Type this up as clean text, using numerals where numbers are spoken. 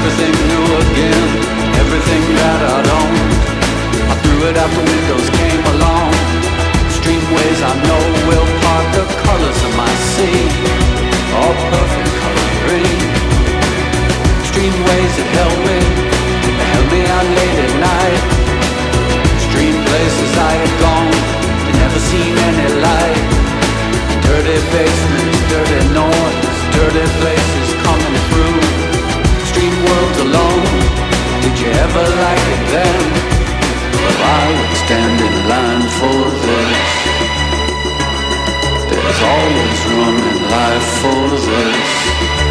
everything new again, everything that I'd owned. I threw it out the windows, came along. Streamways I know will part the colors of my sea, all perfect color green. Streamways that held me out late at night. Stream places I had gone, had never seen any light. Dirty basements, dirty noise, dirty places coming through. Stream worlds alone, did you ever like it then? Well, I would stand in line for this. There's always room in life for this.